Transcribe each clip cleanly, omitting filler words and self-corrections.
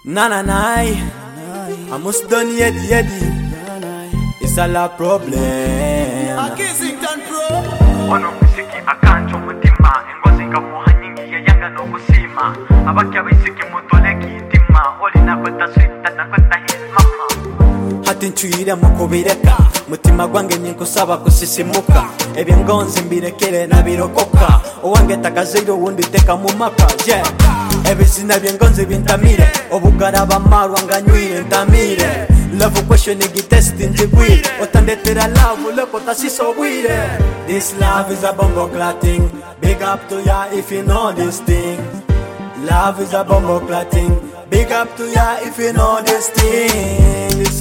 Nananai, I must done yedi. It's a la problem. A Kissington Pro. Ono musiki akancho mutima engozi ngamuhanyingi yanga no kusima abakya bisiki mutoleki itima oli nakweta sweet nakweta his mama Hati nchuire mukubireka mutima gwange ninkusaba kusisimuka ebyengonzi mbirekere nabirokoka owange takazeiro wundi teka mu maka yeah ebizina byengonzi bintamire obugara bamarwa nganywire ntamire love question igitest njigwire otandetera love leko tasisobwire. This love is a bombo clatting. Big up to ya if you know this thing. Love is a bombo clatting. Big up to ya if you know this thing. The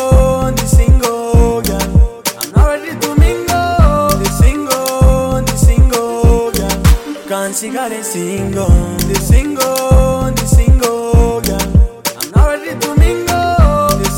single, girl. I'm not ready to mingle. The single, girl. Can't see got a single. The single, girl. I'm not ready to mingle. The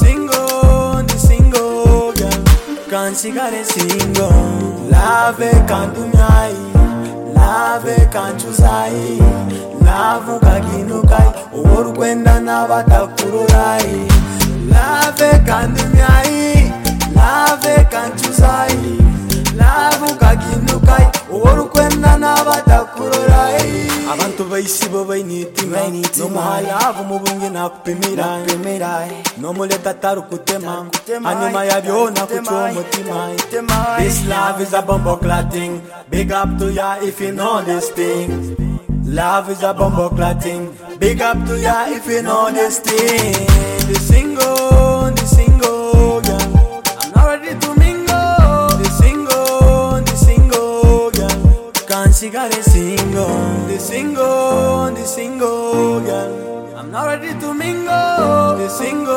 single, girl. Can't see got a single. Love can't do me, love can't choose I. Love kaginukai, oru kwenda na batakururai. Love can't do me, love can't choose I. Love kaginukai, oru kwenda na batakururai. Abantu bayisibo bayinitima, no muhalavu mubungi na kupimira. No muleta taru kutema, anima yabyona kuchwa mutima. This love is a bombo clatting. Big up to ya if you know this thing. Love is a bombo clatting. Big up to ya if you know this thing. The single, girl. I'm not ready to mingle. The single, girl. Can't see got a single. The single, girl. I'm not ready to mingle. The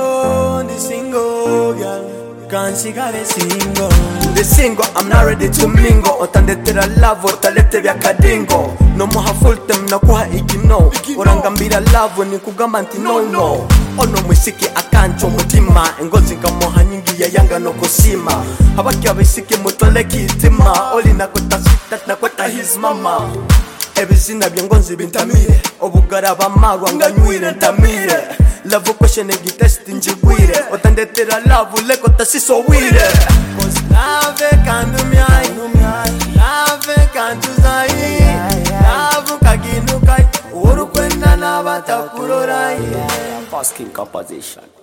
single, girl. Can't see got a single. The single, I'm not ready to mingle. Otandetera love, otalete vya kadingo. No moha full time na kuha igino. Orangambira love ni kugamba nti no. Ono mwisiki akancho mutima engozi ngamoha nyingi ya yanga no kusima habaki abisiki mutoleki itima oli nakweta sweet nakweta his mama ebizina byengonzi bintamire obugara bamarwa nganywire ntamire love question igitest njigwire otandetera love leko tasisobwire. Cause love can't do me, love can't choose love kaginukai oru kwenda na batakururai. Asking composition.